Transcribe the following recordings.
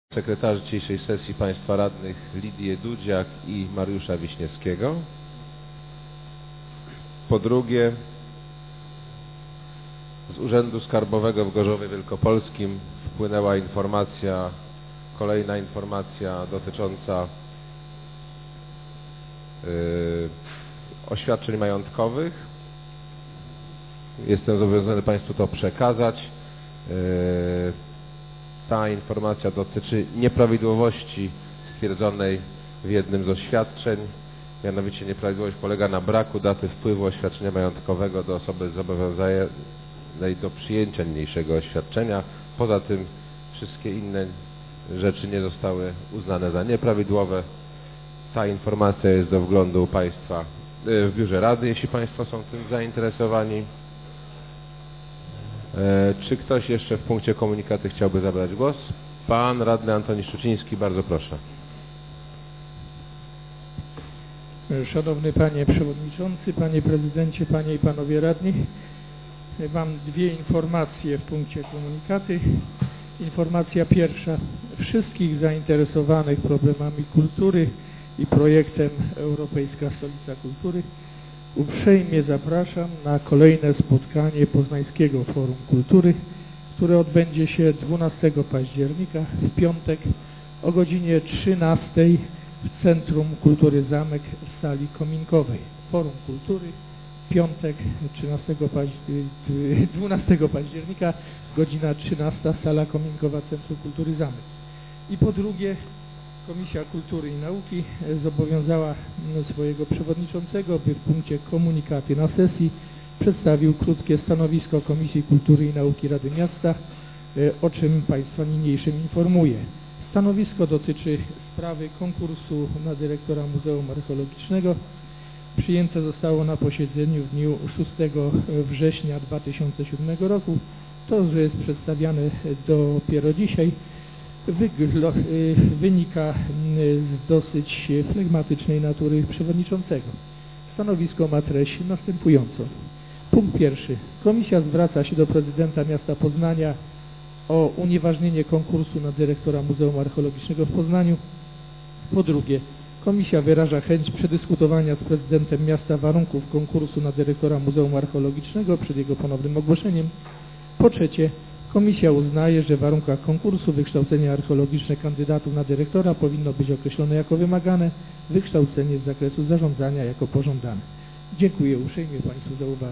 Sekretarzy dzisiejszej sesji Państwa Radnych Lidię Dudziak i Mariusza Wiśniewskiego. Po drugie, z Urzędu Skarbowego w Gorzowie Wielkopolskim wpłynęła informacja, kolejna informacja dotycząca oświadczeń majątkowych. Jestem zobowiązany Państwu to przekazać. Ta informacja dotyczy nieprawidłowości stwierdzonej w jednym z oświadczeń. Mianowicie nieprawidłowość polega na braku daty wpływu oświadczenia majątkowego do osoby zobowiązanej do przyjęcia niniejszego oświadczenia. Poza tym wszystkie inne rzeczy nie zostały uznane za nieprawidłowe. Ta informacja jest do wglądu u Państwa w Biurze Rady, jeśli Państwo są tym zainteresowani. Czy ktoś jeszcze w punkcie komunikaty chciałby zabrać głos? Pan radny Antoni Szczuciński, bardzo proszę. Szanowny Panie Przewodniczący, Panie Prezydencie, Panie i Panowie Radni, mam dwie informacje w punkcie komunikaty. Informacja pierwsza. Wszystkich zainteresowanych problemami kultury i projektem Europejska Stolica Kultury uprzejmie zapraszam na kolejne spotkanie Poznańskiego Forum Kultury, które odbędzie się 12 października w piątek o godzinie 13 w Centrum Kultury Zamek w sali kominkowej. Forum Kultury, piątek 12 października, godzina 13, sala kominkowa Centrum Kultury Zamek. I po drugie, Komisja Kultury i Nauki zobowiązała swojego przewodniczącego, by w punkcie komunikaty na sesji przedstawił krótkie stanowisko Komisji Kultury i Nauki Rady Miasta, o czym Państwa niniejszym informuję. Stanowisko dotyczy sprawy konkursu na dyrektora Muzeum Archeologicznego. Przyjęte zostało na posiedzeniu w dniu 6 września 2007 roku. To, że jest przedstawiane dopiero dzisiaj, wynika z dosyć flegmatycznej natury przewodniczącego. Stanowisko ma treść następującą. Punkt pierwszy. Komisja zwraca się do prezydenta miasta Poznania o unieważnienie konkursu na dyrektora Muzeum Archeologicznego w Poznaniu. Po drugie, komisja wyraża chęć przedyskutowania z prezydentem miasta warunków konkursu na dyrektora Muzeum Archeologicznego przed jego ponownym ogłoszeniem. Po trzecie, komisja uznaje, że w warunkach konkursu wykształcenie archeologiczne kandydatów na dyrektora powinno być określone jako wymagane, wykształcenie z zakresu zarządzania jako pożądane. Dziękuję uprzejmie Państwu za uwagę.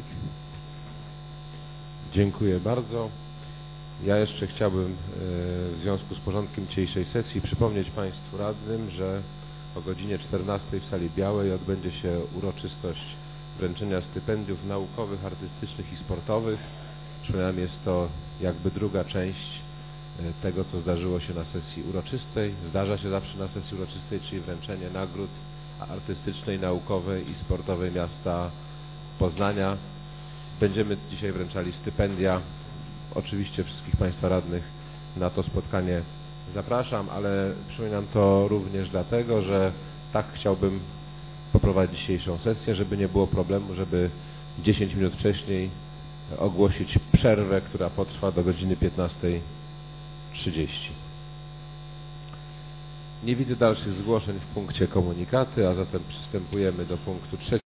Dziękuję bardzo. Ja jeszcze chciałbym w związku z porządkiem dzisiejszej sesji przypomnieć Państwu radnym, że o godzinie 14 w sali białej odbędzie się uroczystość wręczenia stypendiów naukowych, artystycznych i sportowych. Przypominam, jest to jakby druga część tego, co zdarzyło się na sesji uroczystej. Zdarza się zawsze na sesji uroczystej, czyli wręczenie nagród artystycznej, naukowej i sportowej miasta Poznania. Będziemy dzisiaj wręczali stypendia. Oczywiście wszystkich Państwa radnych na to spotkanie zapraszam, ale przypominam to również dlatego, że tak chciałbym poprowadzić dzisiejszą sesję, żeby nie było problemu, żeby 10 minut wcześniej ogłosić przerwę, która potrwa do godziny 15:30. Nie widzę dalszych zgłoszeń w punkcie komunikaty, a zatem przystępujemy do punktu 3.